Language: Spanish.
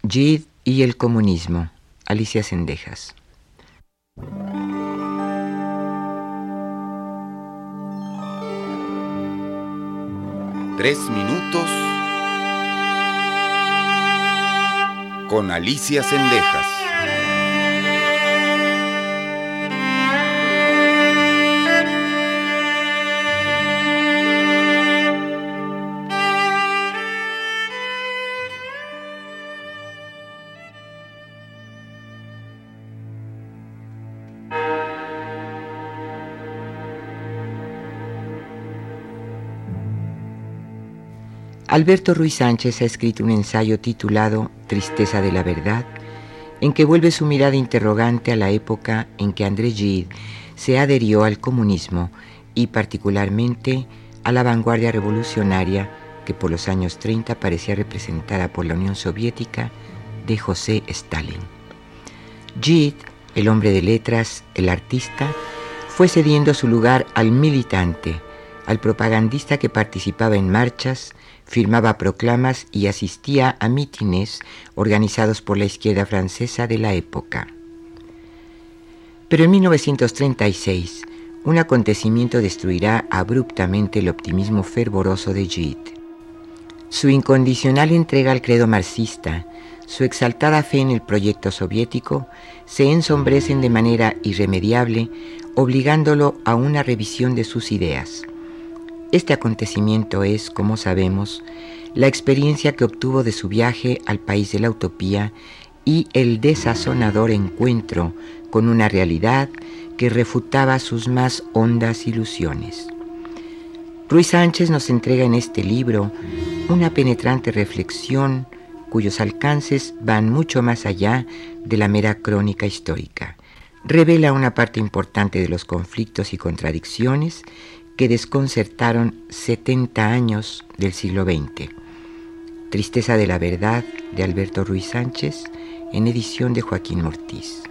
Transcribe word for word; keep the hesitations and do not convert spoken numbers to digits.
Gide y el comunismo, Alicia Zendejas. Tres minutos con Alicia Zendejas. Alberto Ruiz Sánchez ha escrito un ensayo titulado Tristeza de la verdad, en que vuelve su mirada interrogante a la época en que André Gide se adherió al comunismo y particularmente a la vanguardia revolucionaria que por los años treinta parecía representada por la Unión Soviética de José Stalin. Gide, el hombre de letras, el artista, fue cediendo su lugar al militante, al propagandista que participaba en marchas, firmaba proclamas y asistía a mítines organizados por la izquierda francesa de la época. Pero en mil novecientos treinta y seis, un acontecimiento destruirá abruptamente el optimismo fervoroso de Gide. Su incondicional entrega al credo marxista, su exaltada fe en el proyecto soviético, se ensombrecen de manera irremediable, obligándolo a una revisión de sus ideas. Este acontecimiento es, como sabemos, la experiencia que obtuvo de su viaje al país de la utopía y el desazonador encuentro con una realidad que refutaba sus más hondas ilusiones. Ruiz Sánchez nos entrega en este libro una penetrante reflexión cuyos alcances van mucho más allá de la mera crónica histórica. Revela una parte importante de los conflictos y contradicciones que desconcertaron setenta años del siglo veinte. Tristeza de la verdad, de Alberto Ruiz Sánchez, en edición de Joaquín Ortiz.